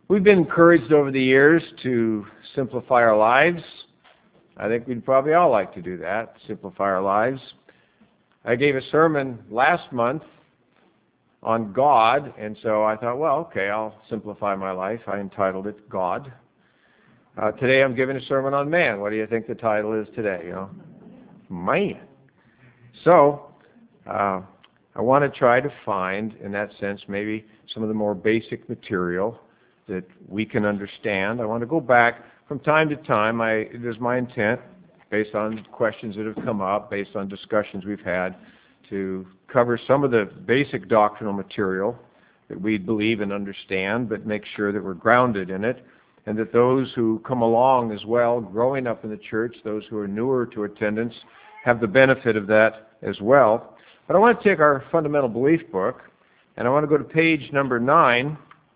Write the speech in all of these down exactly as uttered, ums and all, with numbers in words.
We've been encouraged over the years to simplify our lives. I think we'd probably all like to do that, simplify our lives. I gave a sermon last month on God, and so I thought, well, okay, I'll simplify my life. I entitled it God. Uh, today I'm giving a sermon on man. What do you think the title is today? You know, man. So uh, I want to try to find, in that sense, maybe some of the more basic material that we can understand. I want to go back from time to time. I, it is my intent, based on questions that have come up, based on discussions we've had, to cover some of the basic doctrinal material that we believe and understand, but make sure that we're grounded in it, and that those who come along as well, growing up in the church, those who are newer to attendance, have the benefit of that as well. But I want to take our fundamental belief book, and I want to go to page number nine.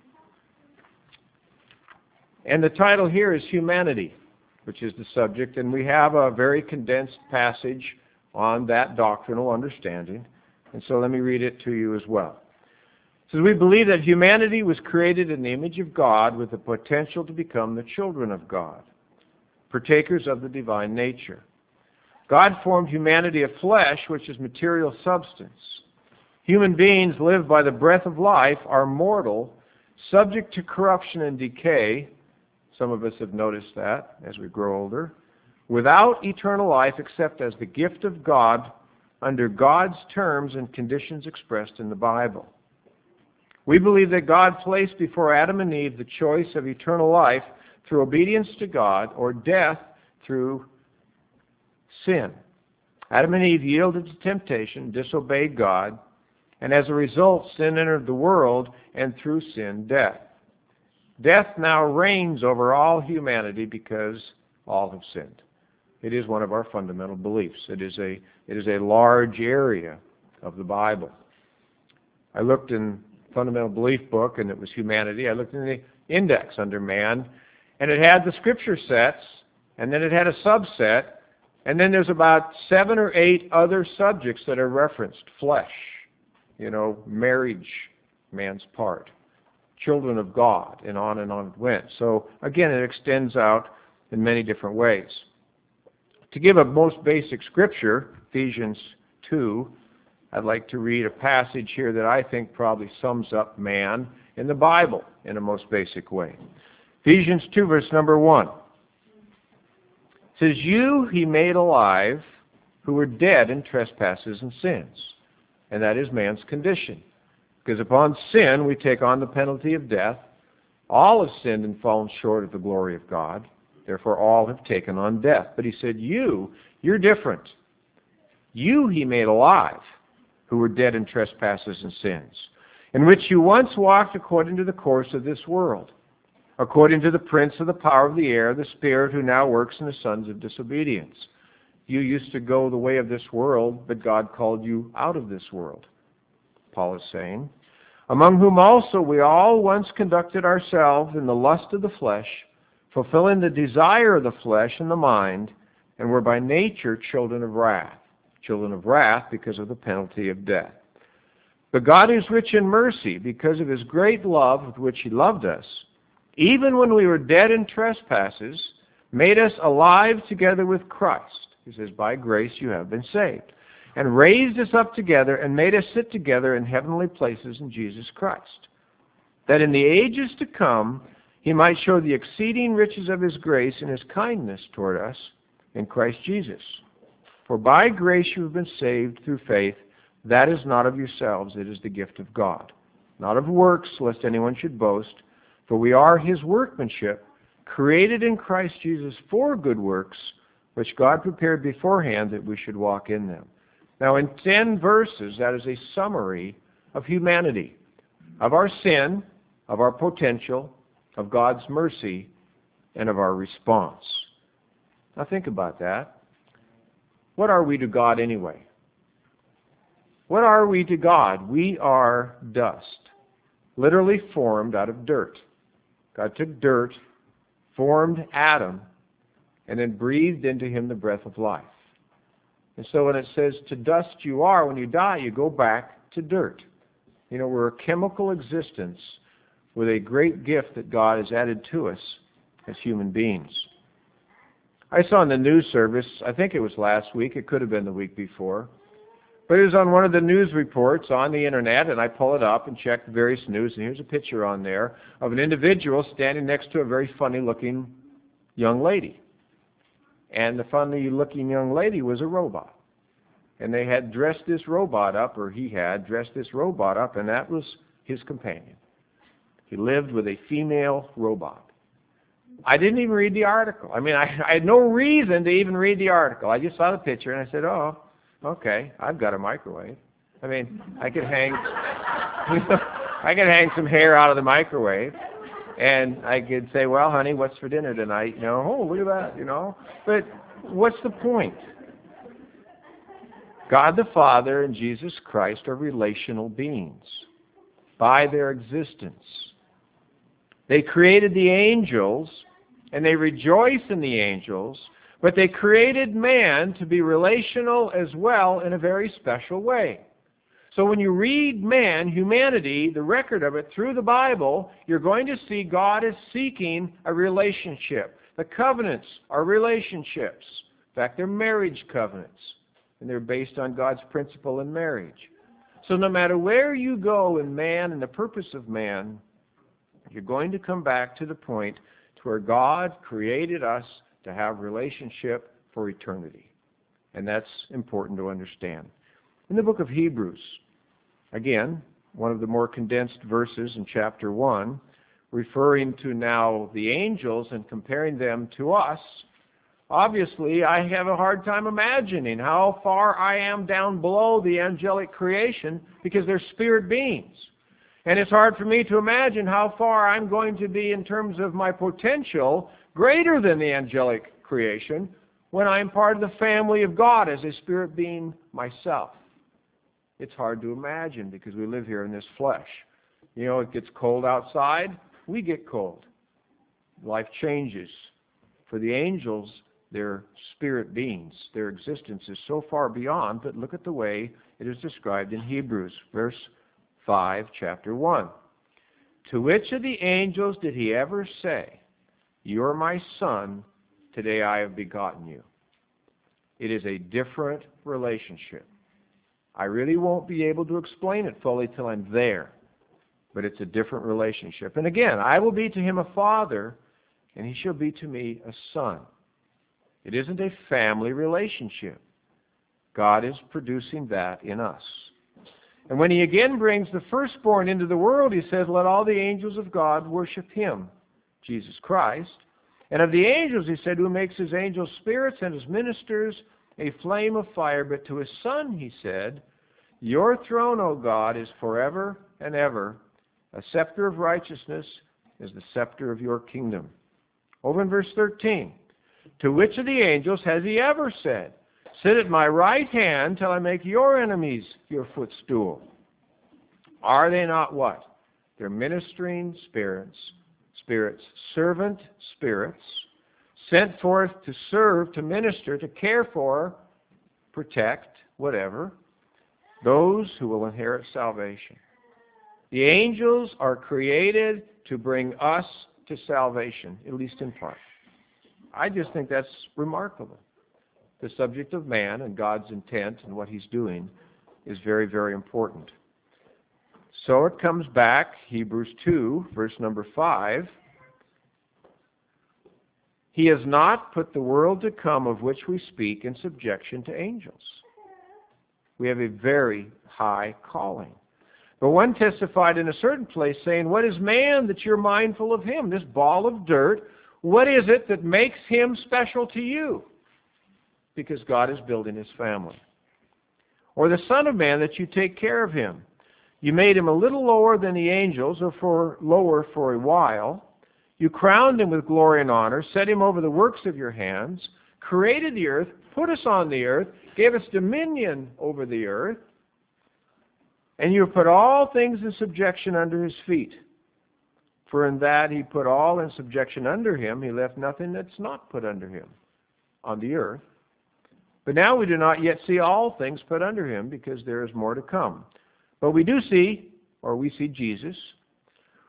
And the title here is Humanity, which is the subject, and we have a very condensed passage on that doctrinal understanding. And so let me read it to you as well. It says, we believe that humanity was created in the image of God with the potential to become the children of God, partakers of the divine nature. God formed humanity of flesh, which is material substance. Human beings live by the breath of life, are mortal, subject to corruption and decay. Some of us have noticed that as we grow older. Without eternal life except as the gift of God under God's terms and conditions expressed in the Bible. We believe that God placed before Adam and Eve the choice of eternal life through obedience to God or death through sin. Adam and Eve yielded to temptation, disobeyed God, and as a result sin entered the world, and through sin death. Death now reigns over all humanity because all have sinned. It is one of our fundamental beliefs. It is a, it is a large area of the Bible. I looked in the fundamental belief book, and it was humanity. I looked in the index under man, and it had the scripture sets, and then it had a subset, and then there's about seven or eight other subjects that are referenced. Flesh, you know, marriage, man's part, children of God, and on and on it went. So again, it extends out in many different ways. To give a most basic scripture, Ephesians two, I'd like to read a passage here that I think probably sums up man in the Bible in a most basic way. Ephesians two, verse number one. It says, you he made alive who were dead in trespasses and sins. And that is man's condition. Because upon sin, we take on the penalty of death. All have sinned and fallen short of the glory of God. Therefore, all have taken on death. But he said, you, you're different. You he made alive, who were dead in trespasses and sins, in which you once walked according to the course of this world, according to the prince of the power of the air, the spirit who now works in the sons of disobedience. You used to go the way of this world, but God called you out of this world. Paul is saying, among whom also we all once conducted ourselves in the lust of the flesh, fulfilling the desire of the flesh and the mind, and were by nature children of wrath. Children of wrath because of the penalty of death. But God is rich in mercy because of his great love with which he loved us, even when we were dead in trespasses, made us alive together with Christ. He says, by grace you have been saved. And raised us up together and made us sit together in heavenly places in Jesus Christ, that in the ages to come he might show the exceeding riches of his grace and his kindness toward us in Christ Jesus. For by grace you have been saved through faith. That is not of yourselves, it is the gift of God. Not of works, lest anyone should boast. For we are his workmanship, created in Christ Jesus for good works, which God prepared beforehand that we should walk in them. Now in ten verses, that is a summary of humanity, of our sin, of our potential, of God's mercy, and of our response. Now think about that. What are we to God anyway? What are we to God? We are dust, literally formed out of dirt. God took dirt, formed Adam, and then breathed into him the breath of life. And so when it says, to dust you are, when you die, you go back to dirt. You know, we're a chemical existence with a great gift that God has added to us as human beings. I saw in the news service, I think it was last week, it could have been the week before, but it was on one of the news reports on the internet, and I pull it up and check the various news, and here's a picture on there of an individual standing next to a very funny-looking young lady. And the funny-looking young lady was a robot. And they had dressed this robot up, or he had dressed this robot up, and that was his companion. He lived with a female robot. I didn't even read the article. I mean, I, I had no reason to even read the article. I just saw the picture, and I said, oh, okay, I've got a microwave. I mean, I could hang, I could hang some hair out of the microwave, and I could say, well, honey, what's for dinner tonight? You know, oh, look at that, you know. But what's the point? God the Father and Jesus Christ are relational beings by their existence. They created the angels, and they rejoice in the angels, but they created man to be relational as well in a very special way. So when you read man, humanity, the record of it through the Bible, you're going to see God is seeking a relationship. The covenants are relationships. In fact, they're marriage covenants, and they're based on God's principle in marriage. So no matter where you go in man and the purpose of man, you're going to come back to the point to where God created us to have relationship for eternity. And that's important to understand. In the book of Hebrews, again, one of the more condensed verses in chapter one, referring to now the angels and comparing them to us, obviously I have a hard time imagining how far I am down below the angelic creation because they're spirit beings. And it's hard for me to imagine how far I'm going to be in terms of my potential greater than the angelic creation when I'm part of the family of God as a spirit being myself. It's hard to imagine because we live here in this flesh. You know, it gets cold outside, we get cold. Life changes. For the angels, they're spirit beings. Their existence is so far beyond, but look at the way it is described in Hebrews, verse five, chapter one. To which of the angels did he ever say, "You are my son, today I have begotten you"? It is a different relationship. I really won't be able to explain it fully till I'm there, but it's a different relationship. And again, I will be to him a father, and he shall be to me a son. It isn't a family relationship. God is producing that in us. And when he again brings the firstborn into the world, he says, let all the angels of God worship him, Jesus Christ. And of the angels, he said, who makes his angels spirits and his ministers a flame of fire. But to his Son, he said, your throne, O God, is forever and ever. A scepter of righteousness is the scepter of your kingdom. Over in verse thirteen, to which of the angels has he ever said, sit at my right hand till I make your enemies your footstool? Are they not what? They're ministering spirits, spirits, servant spirits, sent forth to serve, to minister, to care for, protect, whatever, those who will inherit salvation. The angels are created to bring us to salvation, at least in part. I just think that's remarkable. The subject of man and God's intent and what he's doing is very, very important. So it comes back, Hebrews two, verse number five. He has not put the world to come of which we speak in subjection to angels. We have a very high calling. But one testified in a certain place saying, what is man that you're mindful of him? This ball of dirt, what is it that makes him special to you? Because God is building his family. Or the Son of Man that you take care of him. You made him a little lower than the angels, or for lower for a while. You crowned him with glory and honor, set him over the works of your hands, created the earth, put us on the earth, gave us dominion over the earth, and you have put all things in subjection under his feet. For in that he put all in subjection under him, he left nothing that's not put under him on the earth. But now we do not yet see all things put under him, because there is more to come. But we do see, or we see Jesus,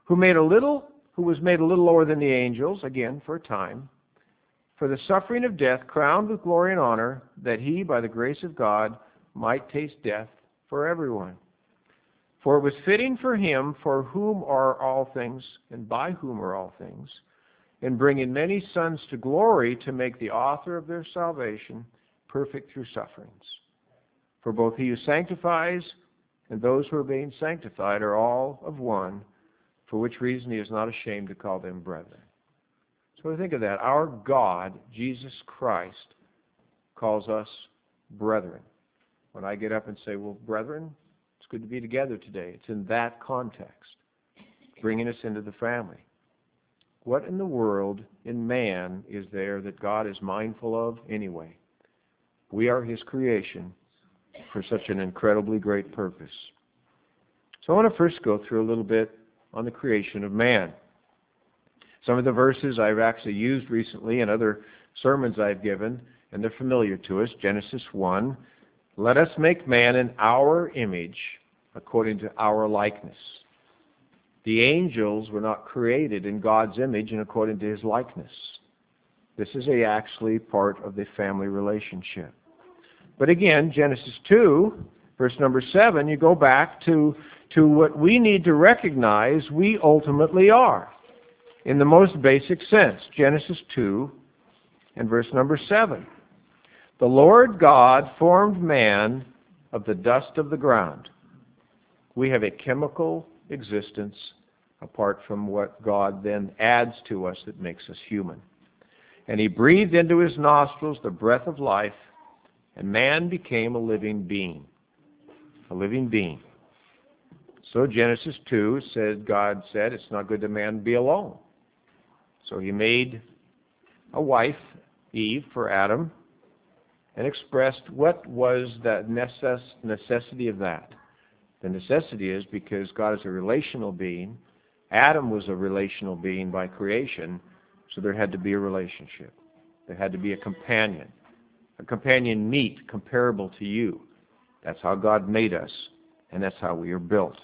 who made a little, who was made a little lower than the angels, again, for a time, for the suffering of death, crowned with glory and honor, that he, by the grace of God, might taste death for everyone. For it was fitting for him, for whom are all things, and by whom are all things, in bringing many sons to glory, to make the author of their salvation perfect through sufferings. For both he who sanctifies and those who are being sanctified are all of one, for which reason he is not ashamed to call them brethren. So we think of that. Our God, Jesus Christ, calls us brethren. When I get up and say, well, brethren, it's good to be together today, it's in that context, bringing us into the family. What in the world, in man, is there that God is mindful of anyway? We are His creation for such an incredibly great purpose. So I want to first go through a little bit on the creation of man. Some of the verses I've actually used recently in other sermons I've given, and they're familiar to us. Genesis one, let us make man in our image, according to our likeness. The angels were not created in God's image and according to His likeness. This is a actually part of the family relationship. But again, Genesis two, verse number seven, you go back to, to what we need to recognize we ultimately are, in the most basic sense. Genesis two and verse number seven. The Lord God formed man of the dust of the ground. We have a chemical existence apart from what God then adds to us that makes us human. And He breathed into his nostrils the breath of life, and man became a living being. A living being. So Genesis two said, God said, it's not good that man be alone. So He made a wife, Eve, for Adam, and expressed what was the necess- necessity of that. The necessity is because God is a relational being. Adam was a relational being by creation, so there had to be a relationship. There had to be a companion. A companion meet, comparable to you. That's how God made us, and that's how we are built.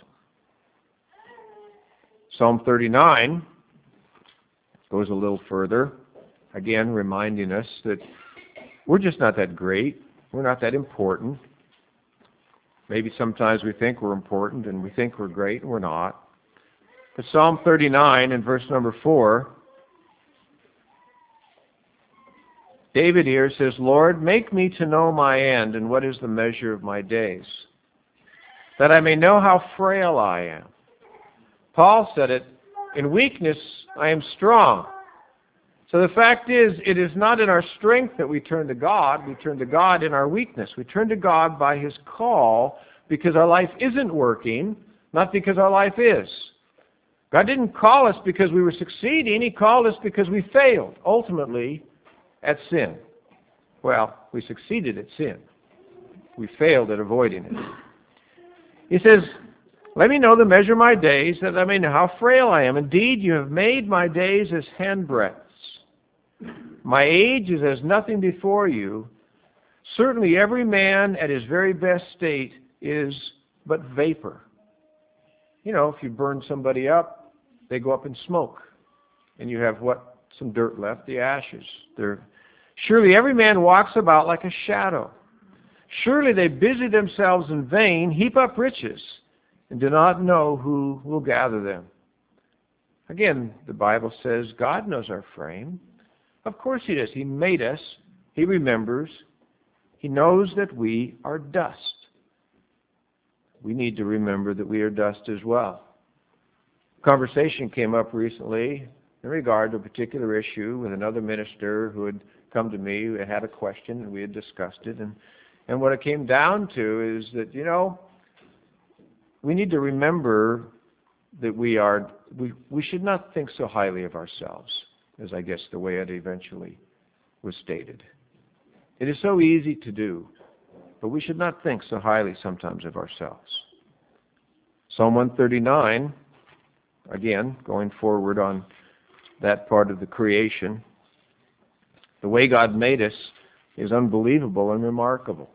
Psalm thirty-nine goes a little further, again reminding us that we're just not that great. We're not that important. Maybe sometimes we think we're important and we think we're great, and we're not. But Psalm thirty-nine and verse number four, David here says, Lord, make me to know my end, and what is the measure of my days, that I may know how frail I am. Paul said it, in weakness I am strong. So the fact is, it is not in our strength that we turn to God. We turn to God in our weakness. We turn to God by His call because our life isn't working, not because our life is. God didn't call us because we were succeeding. He called us because we failed, ultimately, at sin. Well, we succeeded at sin. We failed at avoiding it. He says, let me know the measure of my days, that I may know how frail I am. Indeed, you have made my days as handbreadths. My age is as nothing before you. Certainly every man at his very best state is but vapor. You know, if you burn somebody up, they go up in smoke. And you have what? Some dirt left, the ashes. They're, surely every man walks about like a shadow. Surely they busy themselves in vain, heap up riches, and do not know who will gather them. Again, the Bible says God knows our frame. Of course He does. He made us. He remembers. He knows that we are dust. We need to remember that we are dust as well. Conversation came up recently in regard to a particular issue with another minister who had come to me, who had a question, and we had discussed it. And, and what it came down to is that, you know, we need to remember that we are, we, we should not think so highly of ourselves, as I guess the way it eventually was stated. It is so easy to do, but we should not think so highly sometimes of ourselves. Psalm one thirty-nine, again, going forward on that part of the creation, the way God made us is unbelievable and remarkable.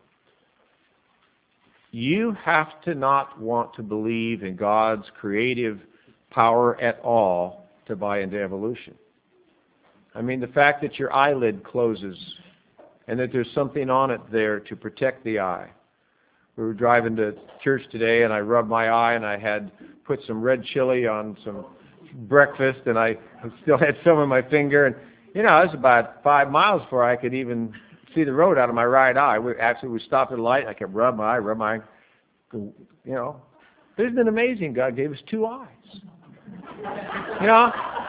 You have to not want to believe in God's creative power at all to buy into evolution. I mean, the fact that your eyelid closes and that there's something on it there to protect the eye. We were driving to church today, and I rubbed my eye, and I had put some red chili on some breakfast, and I still had some in my finger. And, you know, it was about five miles before I could even see the road out of my right eye. We, actually, we stopped at a light. I kept rubbing my eye, rubbing my eye. You know, isn't it amazing? God gave us two eyes. You know,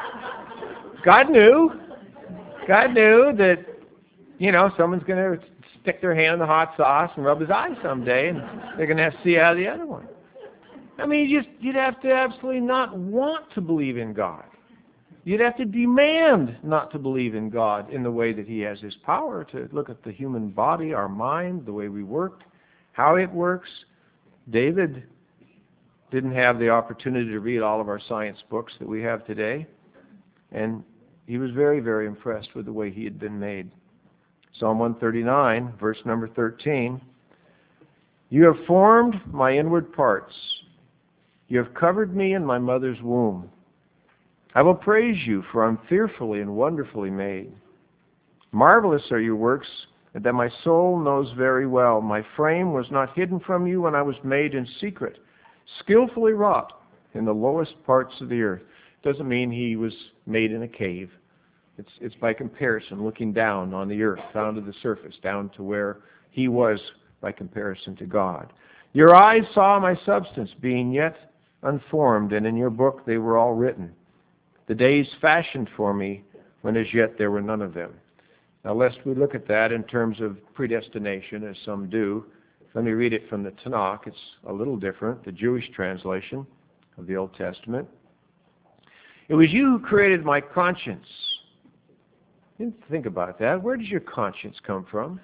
God knew. God knew that, you know, someone's going to stick their hand in the hot sauce and rub his eye someday, and they're going to have to see out of the other one. I mean, you just, you'd have to absolutely not want to believe in God. You'd have to demand not to believe in God in the way that He has His power to look at the human body, our mind, the way we work, how it works. David didn't have the opportunity to read all of our science books that we have today, and he was very, very impressed with the way he had been made. Psalm one thirty-nine, verse number thirteen, "You have formed my inward parts. You have covered me in my mother's womb. I will praise you, for I am fearfully and wonderfully made. Marvelous are your works, that my soul knows very well. My frame was not hidden from you when I was made in secret, skillfully wrought in the lowest parts of the earth." Doesn't mean he was made in a cave. It's, it's by comparison, looking down on the earth, down to the surface, down to where he was by comparison to God. "Your eyes saw my substance, being yet unformed, and in your book they were all written. The days fashioned for me, when as yet there were none of them." Now, lest we look at that in terms of predestination, as some do, let me read it from the Tanakh. It's a little different, the Jewish translation of the Old Testament. "It was you who created my conscience." Didn't think about that. Where does your conscience come from?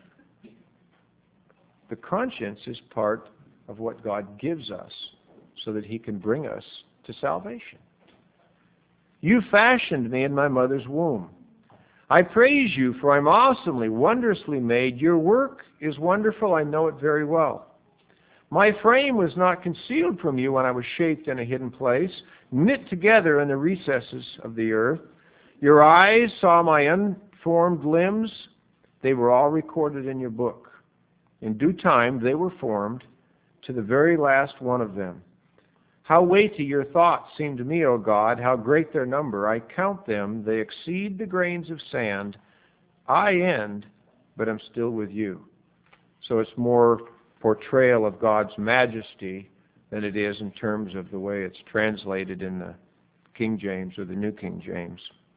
The conscience is part of what God gives us so that He can bring us to salvation. "You fashioned me in my mother's womb. I praise you, for I am awesomely, wondrously made. Your work is wonderful. I know it very well. My frame was not concealed from you when I was shaped in a hidden place, knit together in the recesses of the earth. Your eyes saw my unformed limbs. They were all recorded in your book. In due time they were formed, to the very last one of them. How weighty your thoughts seem to me, O God, how great their number. I count them, they exceed the grains of sand. I end, but am still with you." So it's more portrayal of God's majesty than it is in terms of the way it's translated in the King James or the New King James.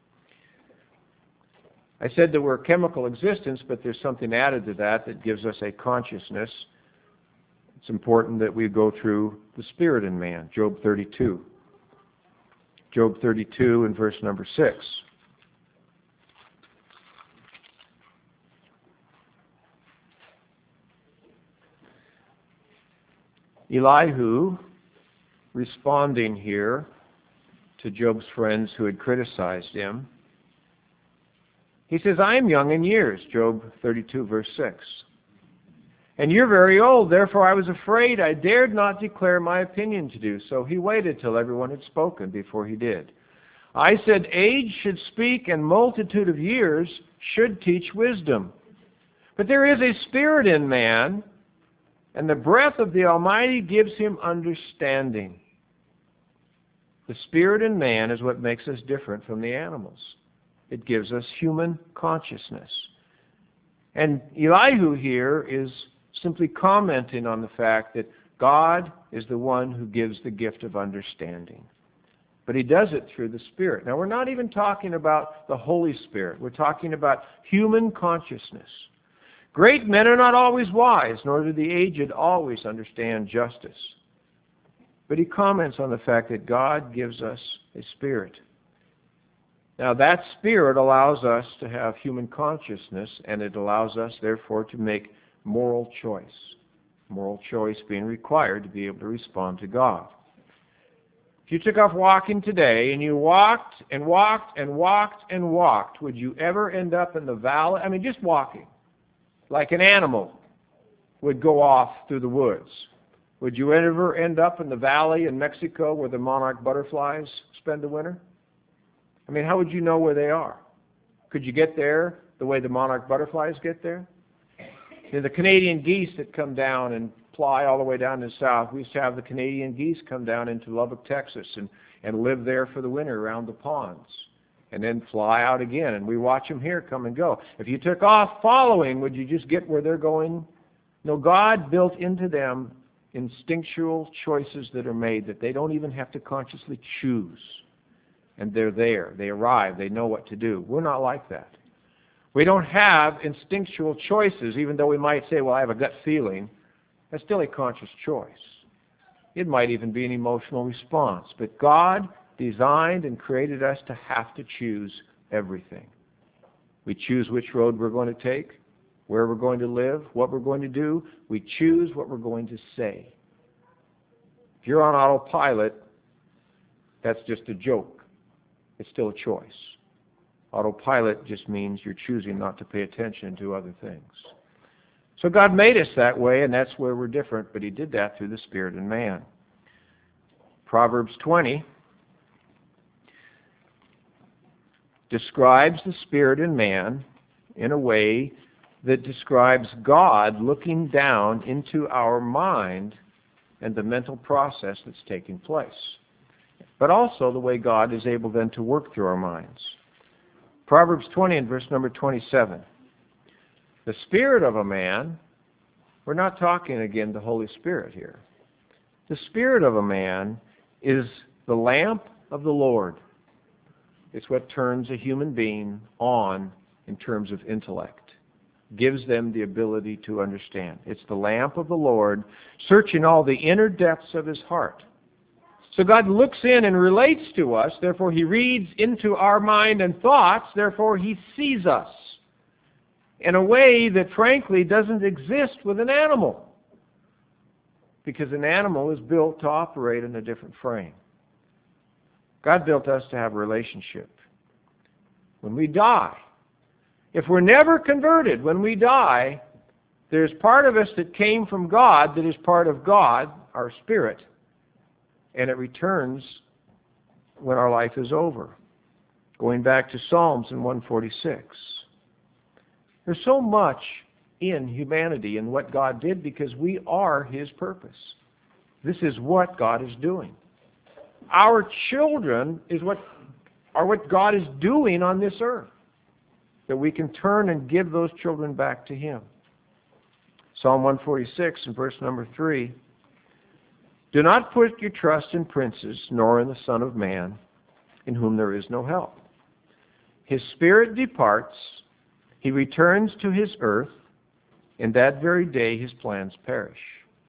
I said that we're a chemical existence, but there's something added to that that gives us a consciousness. It's important that we go through the spirit in man. Job thirty-two. Job thirty-two and verse number six. Elihu, responding here to Job's friends who had criticized him, he says, "I am young in years," Job thirty-two, verse six. "And you're very old, therefore I was afraid. I dared not declare my opinion to you." So he waited till everyone had spoken before he did. "I said, age should speak, and multitude of years should teach wisdom. But there is a spirit in man, and the breath of the Almighty gives him understanding." The spirit in man is what makes us different from the animals. It gives us human consciousness. And Elihu here is simply commenting on the fact that God is the one who gives the gift of understanding. But He does it through the Spirit. Now, we're not even talking about the Holy Spirit. We're talking about human consciousness. "Great men are not always wise, nor do the aged always understand justice." But he comments on the fact that God gives us a spirit. Now, that spirit allows us to have human consciousness, and it allows us, therefore, to make moral choice. Moral choice being required to be able to respond to God. If you took off walking today, and you walked and walked and walked and walked, would you ever end up in the valley? I mean, just walking, like an animal would go off through the woods. Would you ever end up in the valley in Mexico where the monarch butterflies spend the winter? I mean, how would you know where they are? Could you get there the way the monarch butterflies get there? You know, the Canadian geese that come down and fly all the way down to the south, we used to have the Canadian geese come down into Lubbock, Texas, and, and live there for the winter around the ponds, and then fly out again. And we watch them here come and go. If you took off following, would you just get where they're going? No, God built into them instinctual choices that are made that they don't even have to consciously choose. And they're there. They arrive. They know what to do. We're not like that. We don't have instinctual choices, even though we might say, well, I have a gut feeling. That's still a conscious choice. It might even be an emotional response. But God designed and created us to have to choose everything. We choose which road we're going to take, where we're going to live, what we're going to do. We choose what we're going to say. If you're on autopilot, that's just a joke. It's still a choice. Autopilot just means you're choosing not to pay attention to other things. So God made us that way, and that's where we're different, but He did that through the Spirit in man. Proverbs twenty describes the Spirit in man in a way that describes God looking down into our mind and the mental process that's taking place, but also the way God is able then to work through our minds. Proverbs twenty and verse number twenty-seven. The spirit of a man, we're not talking again the Holy Spirit here. The spirit of a man is the lamp of the Lord. It's what turns a human being on in terms of intellect, gives them the ability to understand. It's the lamp of the Lord, searching all the inner depths of his heart. So God looks in and relates to us, therefore He reads into our mind and thoughts, therefore He sees us in a way that frankly doesn't exist with an animal, because an animal is built to operate in a different frame. God built us to have a relationship. When we die, if we're never converted, when we die, there's part of us that came from God that is part of God, our spirit, and it returns when our life is over. Going back to Psalms in one forty-six. There's so much in humanity and what God did because we are His purpose. This is what God is doing. Our children is what are what God is doing on this earth, that we can turn and give those children back to Him. Psalm one forty-six and verse number three. Do not put your trust in princes, nor in the Son of Man, in whom there is no help. His spirit departs, he returns to his earth, and that very day his plans perish.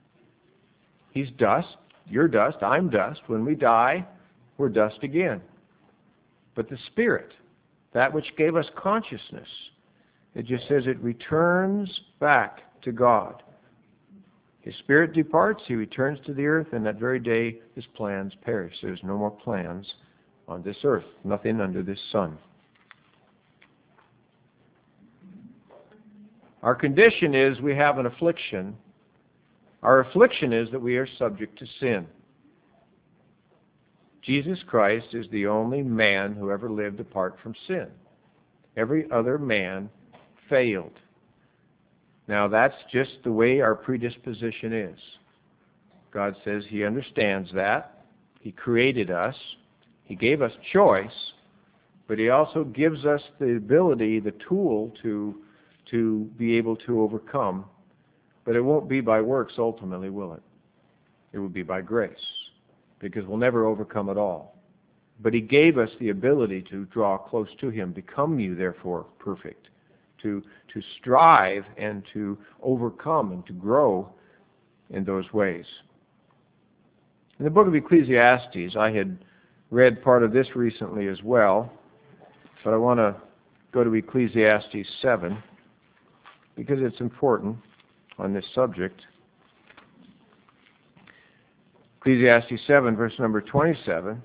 He's dust, you're dust, I'm dust. When we die, we're dust again. But the Spirit, that which gave us consciousness, it just says it returns back to God. His spirit departs, he returns to the earth, and that very day his plans perish. There's no more plans on this earth, nothing under this sun. Our condition is we have an affliction. Our affliction is that we are subject to sin. Jesus Christ is the only man who ever lived apart from sin. Every other man failed. Now that's just the way our predisposition is. God says He understands that. He created us. He gave us choice, but He also gives us the ability, the tool to, to be able to overcome. But it won't be by works ultimately, will it? It will be by grace, because we'll never overcome it all. But He gave us the ability to draw close to Him. Become you, therefore, perfect. To, to strive and to overcome and to grow in those ways. In the book of Ecclesiastes, I had read part of this recently as well, but I want to go to Ecclesiastes seven because it's important on this subject. Ecclesiastes seven, verse number twenty-seven.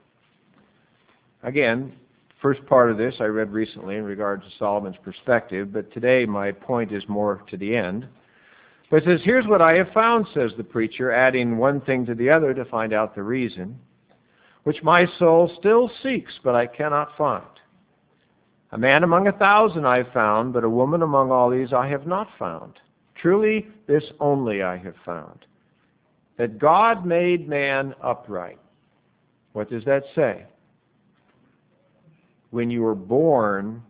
Again, first part of this I read recently in regard to Solomon's perspective, but today my point is more to the end. But it says, here's what I have found, says the preacher, adding one thing to the other to find out the reason, which my soul still seeks, but I cannot find. A man among a thousand I have found, but a woman among all these I have not found. Truly, this only I have found, that God made man upright. What does that say? When you were born,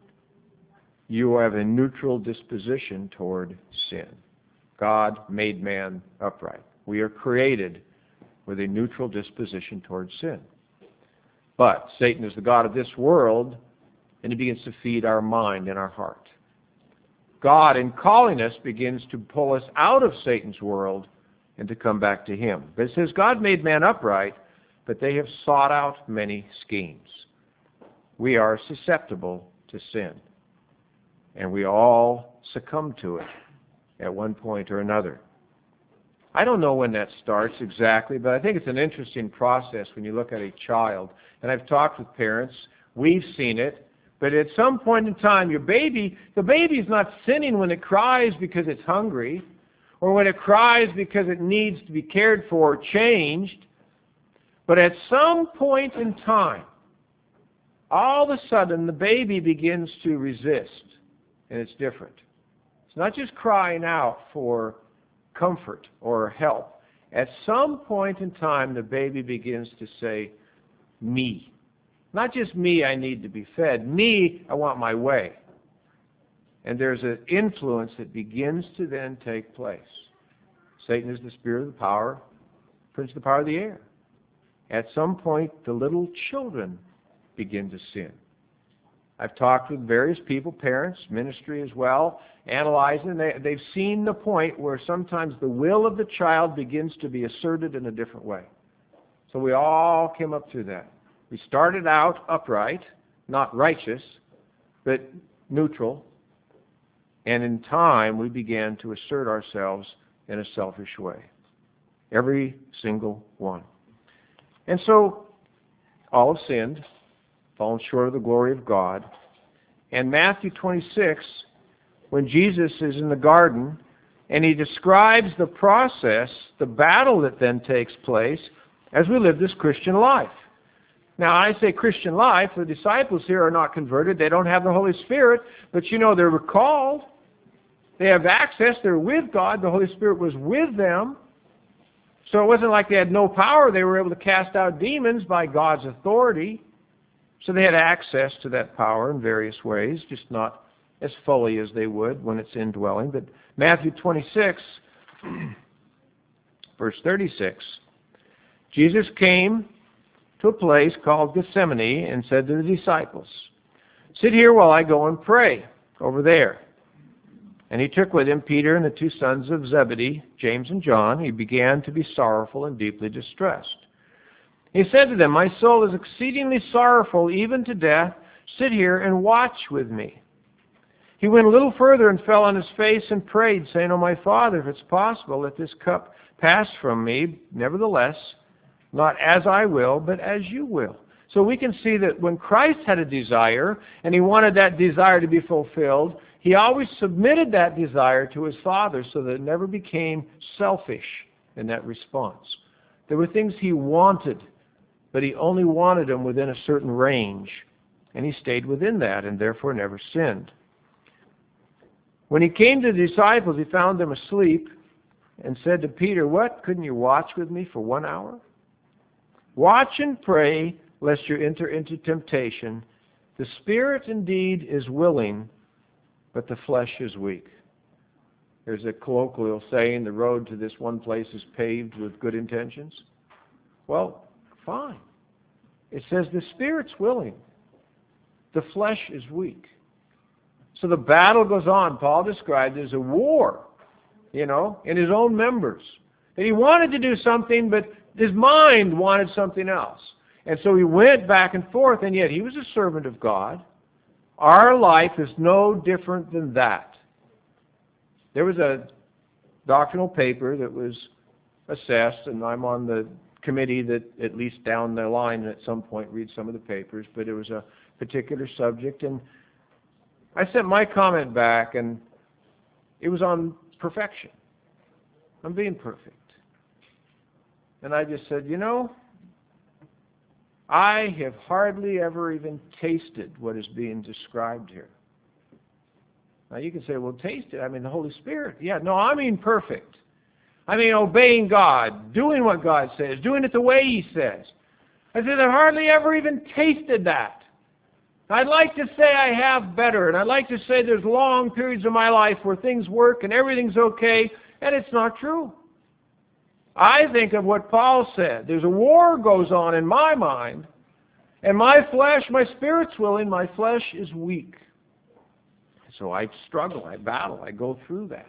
you have a neutral disposition toward sin. God made man upright. We are created with a neutral disposition toward sin. But Satan is the god of this world, and he begins to feed our mind and our heart. God, in calling us, begins to pull us out of Satan's world and to come back to him. But it says, God made man upright, but they have sought out many schemes. We are susceptible to sin, and we all succumb to it at one point or another. I don't know when that starts exactly, but I think it's an interesting process when you look at a child. And I've talked with parents. We've seen it. But at some point in time, your baby, the baby's not sinning when it cries because it's hungry, or when it cries because it needs to be cared for or changed. But at some point in time, all of a sudden, the baby begins to resist, and it's different. It's not just crying out for comfort or help. At some point in time, the baby begins to say, me. Not just me, I need to be fed. Me, I want my way. And there's an influence that begins to then take place. Satan is the spirit of the power, prince of the power of the air. At some point, the little children begin to sin. I've talked with various people, parents, ministry as well, analyzing. They, they've seen the point where sometimes the will of the child begins to be asserted in a different way. So we all came up through that. We started out upright, not righteous, but neutral. And in time, we began to assert ourselves in a selfish way. Every single one. And so, all have sinned, fallen short of the glory of God. And Matthew twenty-six, when Jesus is in the garden, and he describes the process, the battle that then takes place as we live this Christian life. Now, I say Christian life, the disciples here are not converted. They don't have the Holy Spirit, but you know, they're recalled. They have access. They're with God. The Holy Spirit was with them. So it wasn't like they had no power. They were able to cast out demons by God's authority. So they had access to that power in various ways, just not as fully as they would when it's indwelling. But Matthew twenty-six, verse thirty-six, Jesus came to a place called Gethsemane and said to the disciples, "Sit here while I go and pray over there." And he took with him Peter and the two sons of Zebedee, James and John. He began to be sorrowful and deeply distressed. He said to them, "My soul is exceedingly sorrowful, even to death. Sit here and watch with me." He went a little further and fell on his face and prayed, saying, "O my Father, if it's possible, let this cup pass from me. Nevertheless, not as I will, but as you will." So we can see that when Christ had a desire, and he wanted that desire to be fulfilled, he always submitted that desire to his Father so that it never became selfish in that response. There were things he wanted, but he only wanted them within a certain range, and he stayed within that and therefore never sinned. When he came to the disciples, he found them asleep and said to Peter, "What, couldn't you watch with me for one hour? Watch and pray, lest you enter into temptation. The spirit indeed is willing, but the flesh is weak." There's a colloquial saying, the road to this one place is paved with good intentions. Well, fine. It says the spirit's willing. The flesh is weak. So the battle goes on. Paul described it as a war, you know, in his own members. And he wanted to do something, but his mind wanted something else. And so he went back and forth, and yet he was a servant of God. Our life is no different than that. There was a doctrinal paper that was assessed, and I'm on the committee that at least down the line at some point reads some of the papers, but it was a particular subject, and I sent my comment back, and it was on perfection. I'm being perfect. And I just said, you know, I have hardly ever even tasted what is being described here. Now you can say, well, taste it. I mean, the Holy Spirit. Yeah, no, I mean perfect. I mean obeying God, doing what God says, doing it the way He says. I said, I've hardly ever even tasted that. I'd like to say I have better, and I'd like to say there's long periods of my life where things work and everything's okay, and it's not true. I think of what Paul said. There's a war goes on in my mind, and my flesh, my spirit's willing, my flesh is weak. So I struggle, I battle, I go through that.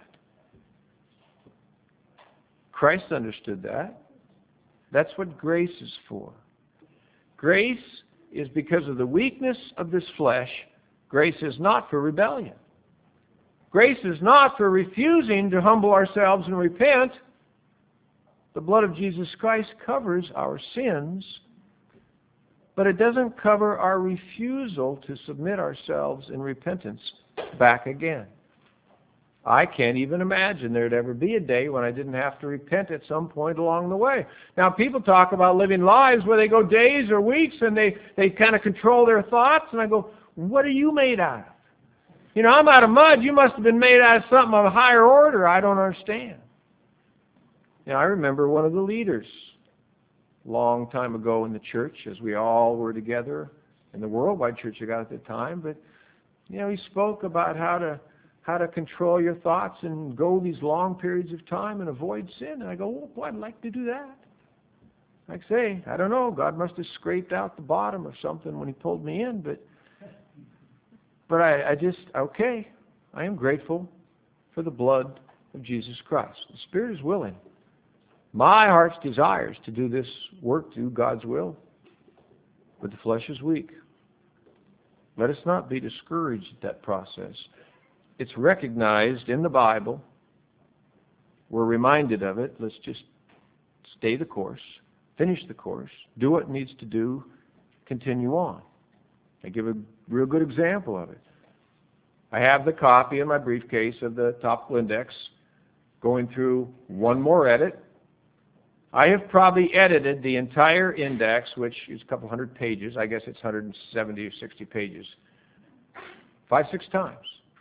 Christ understood that. That's what grace is for. Grace is because of the weakness of this flesh. Grace is not for rebellion. Grace is not for refusing to humble ourselves and repent. The blood of Jesus Christ covers our sins, but it doesn't cover our refusal to submit ourselves in repentance back again. I can't even imagine there'd ever be a day when I didn't have to repent at some point along the way. Now, people talk about living lives where they go days or weeks and they, they kind of control their thoughts, and I go, what are you made out of? You know, I'm out of mud. You must have been made out of something of a higher order. I don't understand. You know, I remember one of the leaders a long time ago in the church, as we all were together in the worldwide church I got at the time, but, you know, he spoke about how to how to control your thoughts and go these long periods of time and avoid sin. And I go, oh, boy, I'd like to do that. Like I say, I don't know, God must have scraped out the bottom of something when He pulled me in, but but I, I just, okay, I am grateful for the blood of Jesus Christ. The Spirit is willing. My heart's desire is to do this work, to do God's will, but the flesh is weak. Let us not be discouraged at that process. It's recognized in the Bible. We're reminded of it. Let's just stay the course, finish the course, do what needs to do, continue on. I give a real good example of it. I have the copy in my briefcase of the Topical Index, going through one more edit. I have probably edited the entire index, which is a couple hundred pages. I guess it's one hundred seventy or sixty pages, five, six times.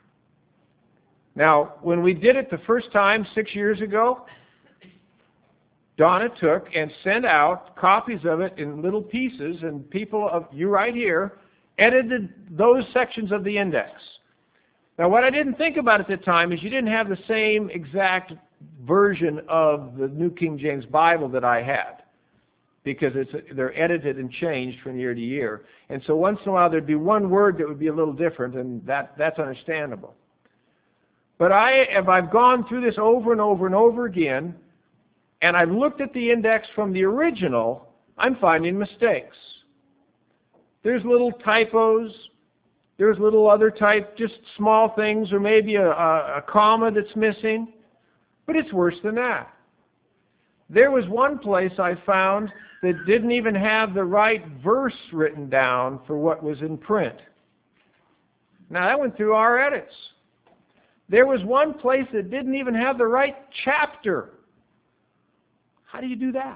Now, when we did it the first time six years ago, Donna took and sent out copies of it in little pieces, and people of you right here edited those sections of the index. Now, what I didn't think about at the time is you didn't have the same exact version of the New King James Bible that I had, because it's, they're edited and changed from year to year. And so once in a while there'd be one word that would be a little different, and that, that's understandable. But I, if I've gone through this over and over and over again, and I've looked at the index from the original, I'm finding mistakes. There's little typos. There's little other type, just small things, or maybe a, a, a comma that's missing. But it's worse than that. There was one place I found that didn't even have the right verse written down for what was in print. Now, that went through our edits. There was one place that didn't even have the right chapter. How do you do that?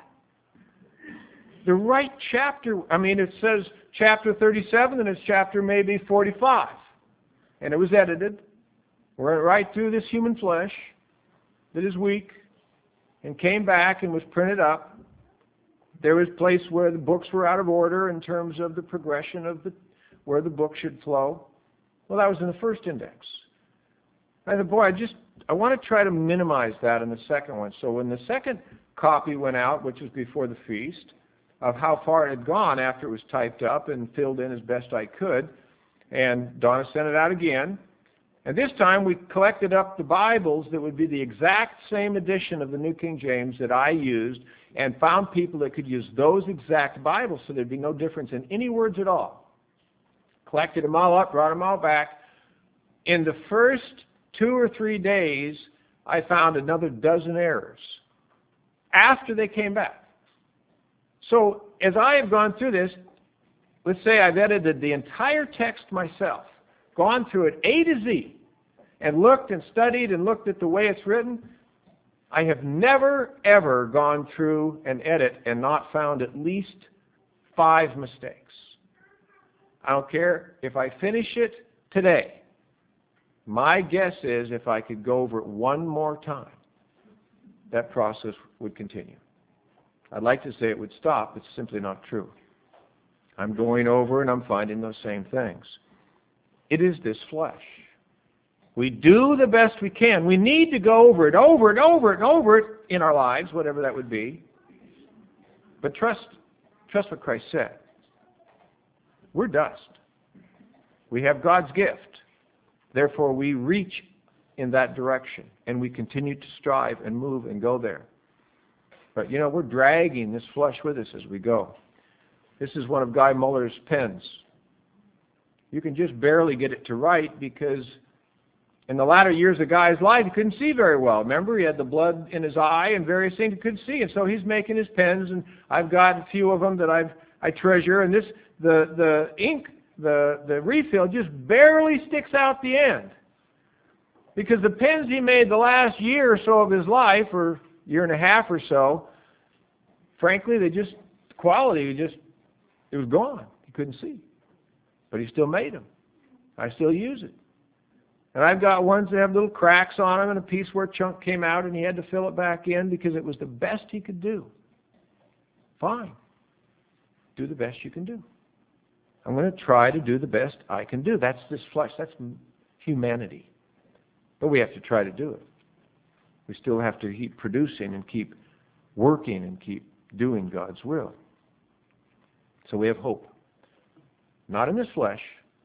The right chapter, I mean, it says chapter thirty-seven, and it's chapter maybe forty-five. And it was edited. Went right through this human flesh that is weak, and came back and was printed up. There was a place where the books were out of order in terms of the progression of the where the book should flow. Well, that was in the first index. I said, boy, I just, I want to try to minimize that in the second one. So when the second copy went out, which was before the feast, of how far it had gone after it was typed up and filled in as best I could, and Donna sent it out again. And this time we collected up the Bibles that would be the exact same edition of the New King James that I used, and found people that could use those exact Bibles, so there'd be no difference in any words at all. Collected them all up, brought them all back. In the first two or three days, I found another dozen errors after they came back. So as I have gone through this, let's say I've edited the entire text myself, gone through it A to Z, and looked and studied and looked at the way it's written, I have never, ever gone through an edit and not found at least five mistakes. I don't care if I finish it today. My guess is if I could go over it one more time, that process would continue. I'd like to say it would stop. It's simply not true. I'm going over and I'm finding those same things. It is this flesh. We do the best we can. We need to go over it, over it, over it, and over it in our lives, whatever that would be. But trust, trust what Christ said. We're dust. We have God's gift. Therefore, we reach in that direction, and we continue to strive and move and go there. But, you know, we're dragging this flesh with us as we go. This is one of Guy Muller's pens. You can just barely get it to write because in the latter years of Guy's life, he couldn't see very well. Remember, he had the blood in his eye and various things he couldn't see. And so he's making his pens, and I've got a few of them that I've, I treasure. And this, the, the ink, the, the refill just barely sticks out the end. Because the pens he made the last year or so of his life, or year and a half or so, frankly, they just, the quality just, it was gone. He couldn't see. But he still made them. I still use it. And I've got ones that have little cracks on them and a piece where a chunk came out and he had to fill it back in because it was the best he could do. Fine. Do the best you can do. I'm going to try to do the best I can do. That's this flesh. That's humanity. But we have to try to do it. We still have to keep producing and keep working and keep doing God's will. So we have hope. Not in this flesh.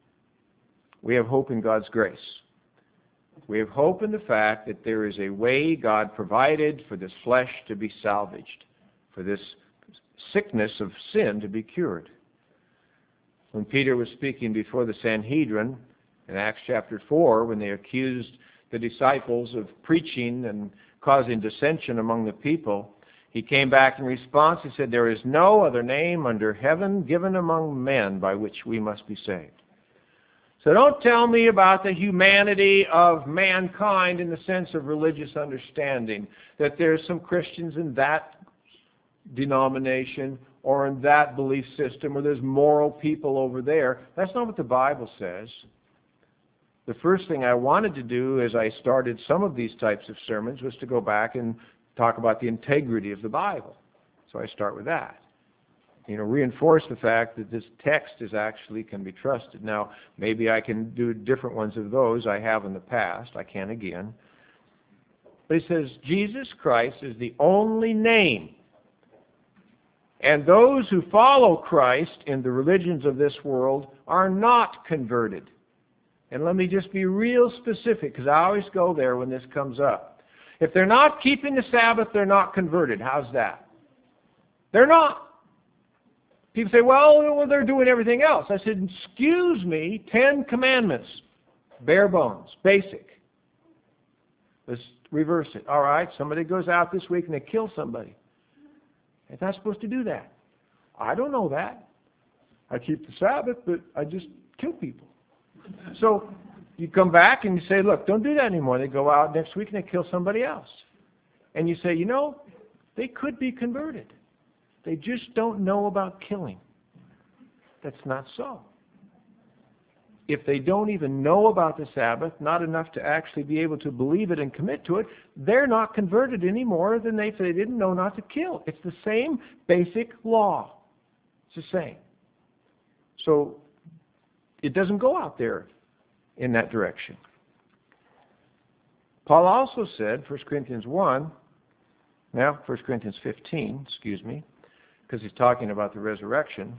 We have hope in God's grace. We have hope in the fact that there is a way God provided for this flesh to be salvaged, for this sickness of sin to be cured. When Peter was speaking before the Sanhedrin in Acts chapter four, when they accused the disciples of preaching and causing dissension among the people, he came back in response. He said, "There is no other name under heaven given among men by which we must be saved." So don't tell me about the humanity of mankind in the sense of religious understanding, that there's some Christians in that denomination or in that belief system, or there's moral people over there. That's not what the Bible says. The first thing I wanted to do as I started some of these types of sermons was to go back and talk about the integrity of the Bible. So I start with that. You know, reinforce the fact that this text is actually can be trusted. Now, maybe I can do different ones of those. I have in the past. I can again. But he says, Jesus Christ is the only name. And those who follow Christ in the religions of this world are not converted. And let me just be real specific, because I always go there when this comes up. If they're not keeping the Sabbath, they're not converted. How's that? They're not. People say, well, they're doing everything else. I said, excuse me, Ten Commandments, bare bones, basic. Let's reverse it. All right, somebody goes out this week and they kill somebody. They're not supposed to do that. I don't know that. I keep the Sabbath, but I just kill people. So you come back and you say, look, don't do that anymore. They go out next week and they kill somebody else. And you say, you know, they could be converted. They just don't know about killing. That's not so. If they don't even know about the Sabbath, not enough to actually be able to believe it and commit to it, they're not converted any more than they, if they didn't know not to kill. It's the same basic law. It's the same. So it doesn't go out there in that direction. Paul also said, First Corinthians one, now First Corinthians fifteen, excuse me, because he's talking about the resurrection.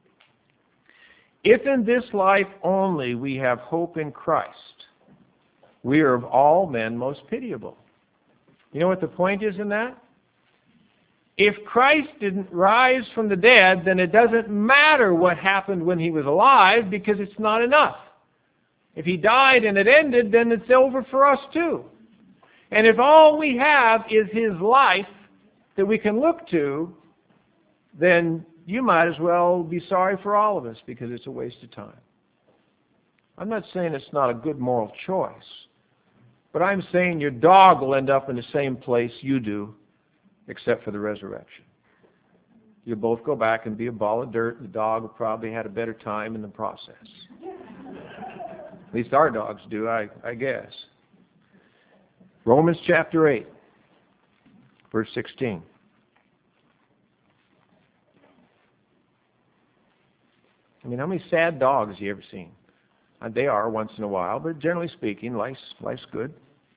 If in this life only we have hope in Christ, we are of all men most pitiable. You know what the point is in that? If Christ didn't rise from the dead, then it doesn't matter what happened when he was alive, because it's not enough. If he died and it ended, then it's over for us too. And if all we have is his life that we can look to, then you might as well be sorry for all of us, because it's a waste of time. I'm not saying it's not a good moral choice, But I'm saying your dog will end up in the same place you do, except for the resurrection. You'll both go back and be a ball of dirt. The dog will probably had a better time in the process. At least our dogs do, I, I guess. Romans chapter eight, verse sixteen. I mean, how many sad dogs have you ever seen? Uh, they are once in a while, but generally speaking, life's, life's good.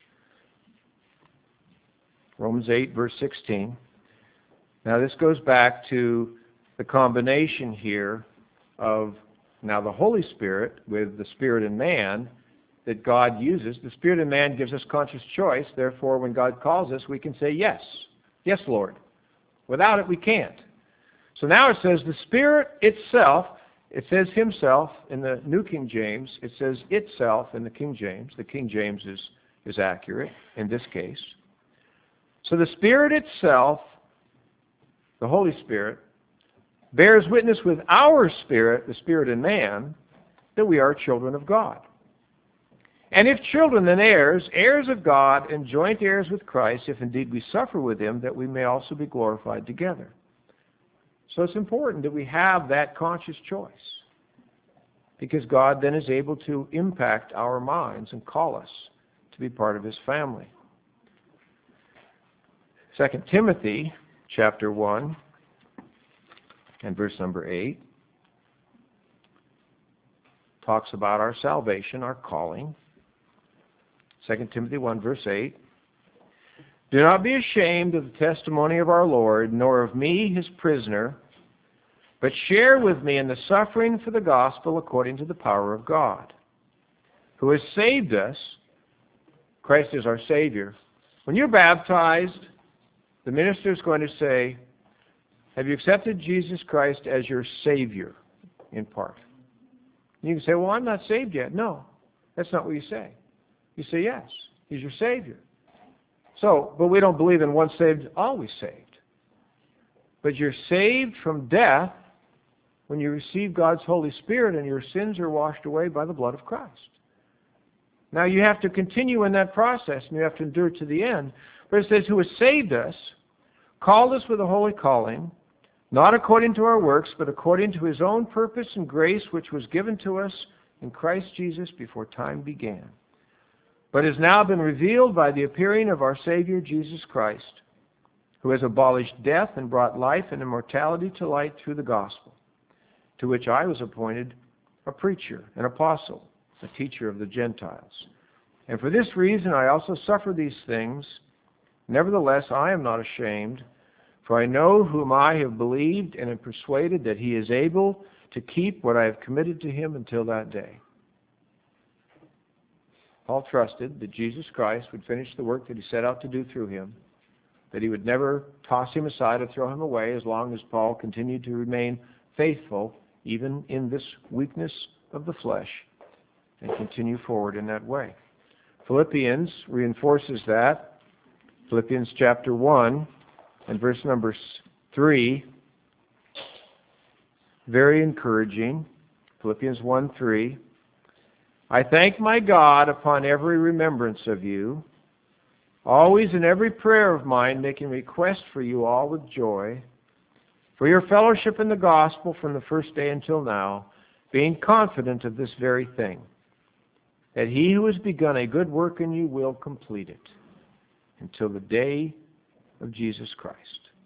Romans eight, verse sixteen. Now this goes back to the combination here of now the Holy Spirit with the Spirit in man that God uses. The Spirit in man gives us conscious choice. Therefore, when God calls us, we can say yes. Yes, Lord. Without it, we can't. So now it says the Spirit itself, it says himself in the New King James. It says itself in the King James. The King James is, is accurate in this case. So the Spirit itself, the Holy Spirit, bears witness with our spirit, the Spirit in man, that we are children of God. And if children, then heirs, heirs of God, and joint heirs with Christ, if indeed we suffer with him, that we may also be glorified together. So it's important that we have that conscious choice, because God then is able to impact our minds and call us to be part of his family. Second Timothy chapter one and verse number eight talks about our salvation, our calling. Second Timothy one, verse eight. Do not be ashamed of the testimony of our Lord, nor of me, his prisoner, but share with me in the suffering for the gospel according to the power of God, who has saved us. Christ is our Savior. When you're baptized, the minister is going to say, have you accepted Jesus Christ as your Savior, in part? And you can say, well, I'm not saved yet. No, that's not what you say. You say, yes, he's your Savior. So, but we don't believe in once saved, always saved. But you're saved from death when you receive God's Holy Spirit and your sins are washed away by the blood of Christ. Now you have to continue in that process and you have to endure to the end. But it says, who has saved us, called us with a holy calling, not according to our works, but according to his own purpose and grace, which was given to us in Christ Jesus before time began, but has now been revealed by the appearing of our Savior Jesus Christ, who has abolished death and brought life and immortality to light through the gospel, to which I was appointed a preacher, an apostle, a teacher of the Gentiles. And for this reason I also suffer these things. Nevertheless, I am not ashamed, for I know whom I have believed and am persuaded that he is able to keep what I have committed to him until that day. Paul trusted that Jesus Christ would finish the work that he set out to do through him, that he would never toss him aside or throw him away as long as Paul continued to remain faithful, even in this weakness of the flesh, and continue forward in that way. Philippians reinforces that. Philippians chapter one and verse number three, very encouraging. Philippians one three. I thank my God upon every remembrance of you, always in every prayer of mine making request for you all with joy, for your fellowship in the gospel from the first day until now, being confident of this very thing, that he who has begun a good work in you will complete it until the day of Jesus Christ.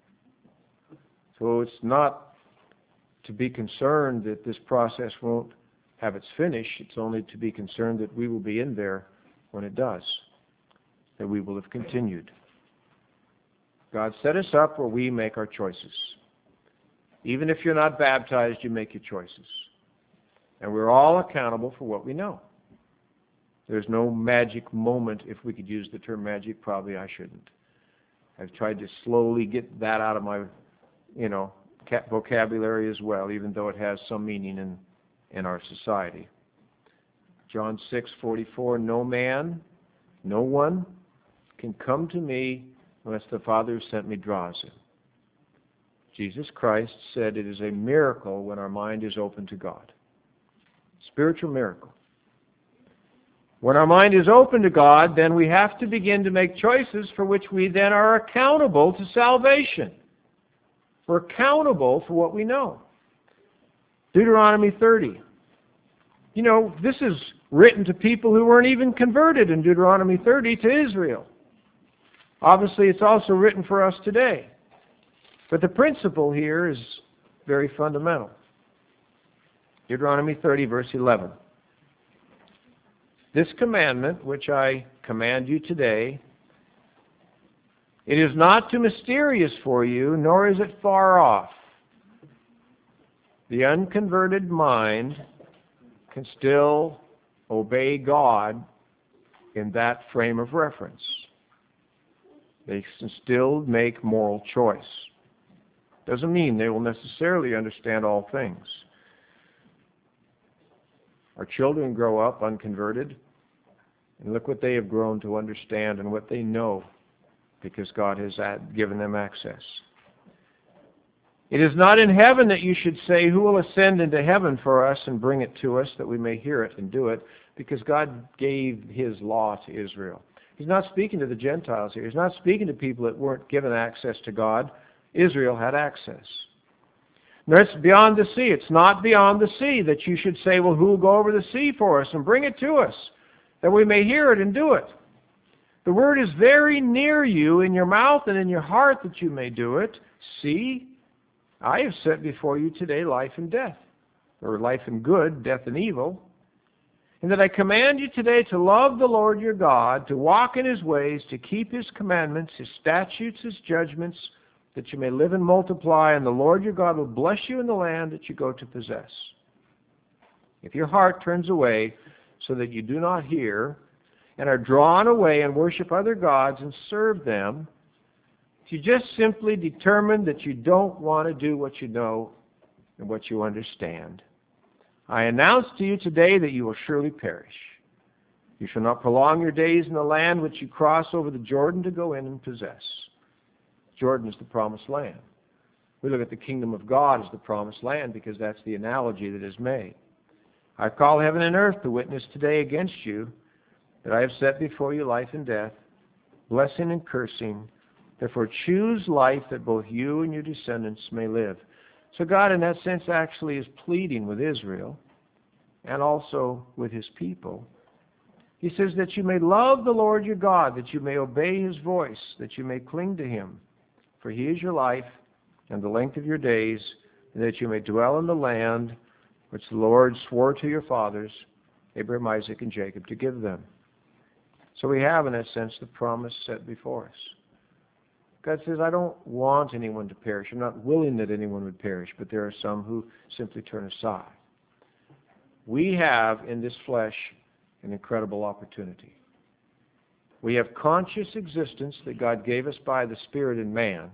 So it's not to be concerned that this process won't have its finish. It's only to be concerned that we will be in there when it does, that we will have continued. God set us up where we make our choices. Even if you're not baptized, you make your choices. And we're all accountable for what we know. There's no magic moment. If we could use the term magic, probably I shouldn't. I've tried to slowly get that out of my, you know, vocabulary as well, even though it has some meaning in, in our society. John six forty-four, no man, no one can come to me unless the Father who sent me draws him. Jesus Christ said it is a miracle when our mind is open to God. Spiritual miracle. When our mind is open to God, then we have to begin to make choices for which we then are accountable to salvation. We're accountable for what we know. Deuteronomy thirty. You know, this is written to people who weren't even converted in Deuteronomy thirty to Israel. Obviously, it's also written for us today. But the principle here is very fundamental. Deuteronomy thirty, verse eleven. This commandment, which I command you today, it is not too mysterious for you, nor is it far off. The unconverted mind can still obey God in that frame of reference. They can still make moral choice. Doesn't mean they will necessarily understand all things. Our children grow up unconverted, and look what they have grown to understand and what they know, because God has given them access. It is not in heaven that you should say, who will ascend into heaven for us and bring it to us that we may hear it and do it, because God gave His law to Israel. He's not speaking to the Gentiles here. He's not speaking to people that weren't given access to God. Israel had access. No, it's beyond the sea. It's not beyond the sea that you should say, well, who will go over the sea for us and bring it to us, that we may hear it and do it. The word is very near you, in your mouth and in your heart, that you may do it. See, I have set before you today life and death, or life and good, death and evil, and that I command you today to love the Lord your God, to walk in His ways, to keep His commandments, His statutes, His judgments, that you may live and multiply, and the Lord your God will bless you in the land that you go to possess. If your heart turns away so that you do not hear, and are drawn away and worship other gods and serve them, if you just simply determine that you don't want to do what you know and what you understand, I announce to you today that you will surely perish. You shall not prolong your days in the land which you cross over the Jordan to go in and possess. Jordan is the promised land. We look at the kingdom of God as the promised land because that's the analogy that is made. I call heaven and earth to witness today against you that I have set before you life and death, blessing and cursing. Therefore choose life that both you and your descendants may live. So God, in that sense, actually is pleading with Israel and also with His people. He says that you may love the Lord your God, that you may obey His voice, that you may cling to Him. For He is your life and the length of your days, and that you may dwell in the land which the Lord swore to your fathers, Abraham, Isaac, and Jacob, to give them. So we have, in that sense, the promise set before us. God says, I don't want anyone to perish. I'm not willing that anyone would perish, but there are some who simply turn aside. We have, in this flesh, an incredible opportunity. We have conscious existence that God gave us by the Spirit in man.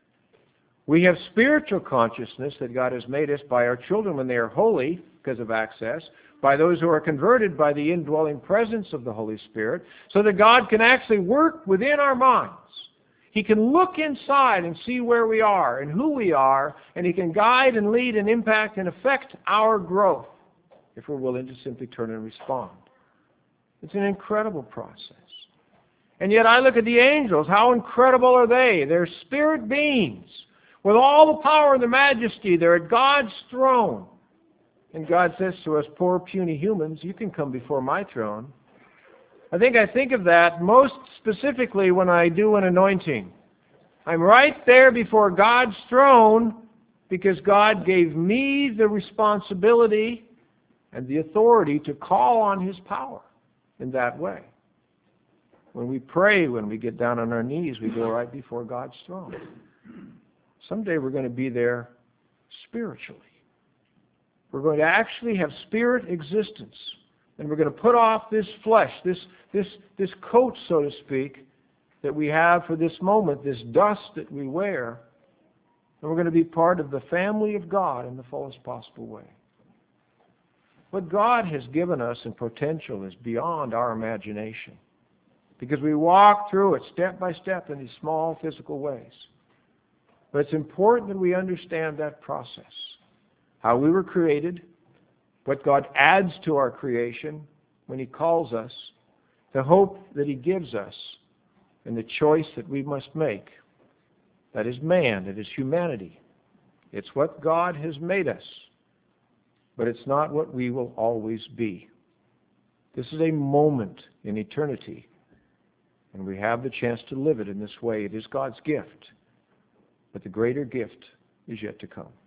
We have spiritual consciousness that God has made us by our children when they are holy because of access, by those who are converted by the indwelling presence of the Holy Spirit, so that God can actually work within our minds. He can look inside and see where we are and who we are, and He can guide and lead and impact and affect our growth if we're willing to simply turn and respond. It's an incredible process. And yet I look at the angels. How incredible are they? They're spirit beings with all the power and the majesty. They're at God's throne. And God says to us, poor puny humans, you can come before my throne. I think I think of that most specifically when I do an anointing. I'm right there before God's throne because God gave me the responsibility and the authority to call on His power in that way. When we pray, when we get down on our knees, we go right before God's throne. Someday we're going to be there spiritually. We're going to actually have spirit existence. And we're going to put off this flesh, this, this, this coat, so to speak, that we have for this moment, this dust that we wear. And we're going to be part of the family of God in the fullest possible way. What God has given us in potential is beyond our imagination, because we walk through it step by step in these small physical ways. But it's important that we understand that process, how we were created, what God adds to our creation, when He calls us, the hope that He gives us, and the choice that we must make. That is man, that is humanity. It's what God has made us, but it's not what we will always be. This is a moment in eternity, and we have the chance to live it in this way. It is God's gift, but the greater gift is yet to come.